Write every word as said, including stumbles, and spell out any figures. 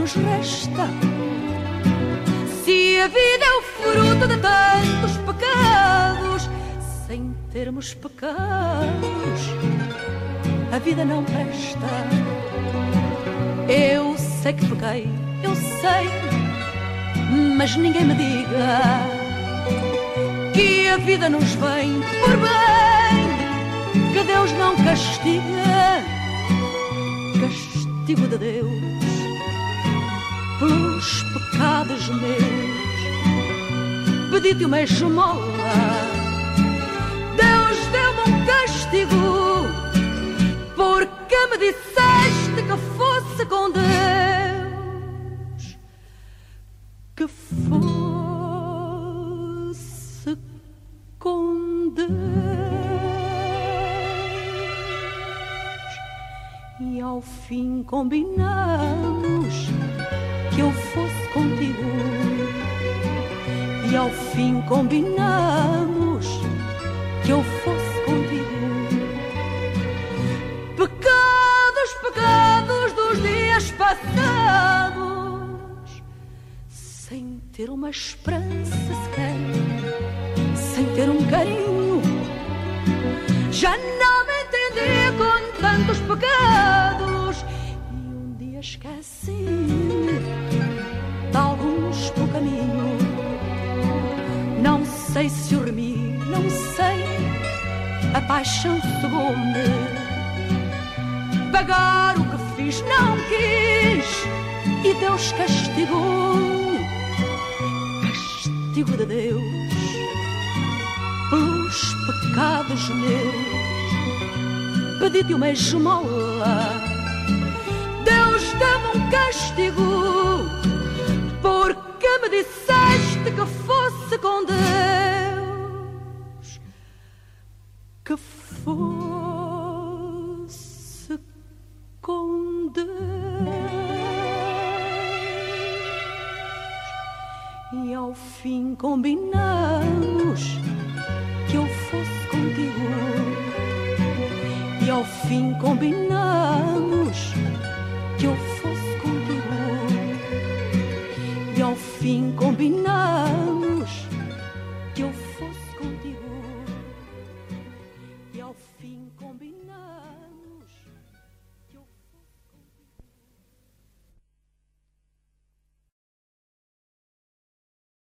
nos resta? Se a vida é o fruto de tantos pecados, sem termos pecados, a vida não presta. Eu sei que pequei, eu sei, mas ninguém me diga que a vida nos vem por bem, que Deus não castiga. Castigo de Deus pelos pecados meus. Pedi-te uma esmola, Deus deu-me um castigo, porque me disseste que fosse com Deus, que fosse com Deus. E ao fim combinamos que eu fosse contigo. E ao fim combinamos que eu fosse contigo. Pecados, pecados dos dias passados, sem ter uma esperança sequer, sem ter um carinho. Já não me entendi com tantos pecados, e um dia esqueci-me de alguns pelo caminho. Não sei se o remi, não sei, a paixão cegou-me. Pagar o que fiz não quis, e Deus castigou-me. Castigo de Deus pelos pecados meus. Pedi-te uma esmola, Deus deu-me um castigo, porque me disseste que fosse com Deus, que fosse com Deus. E ao fim combinamos que eu fosse contigo. E ao fim combinamos que eu fosse contigo. E ao fim combinamos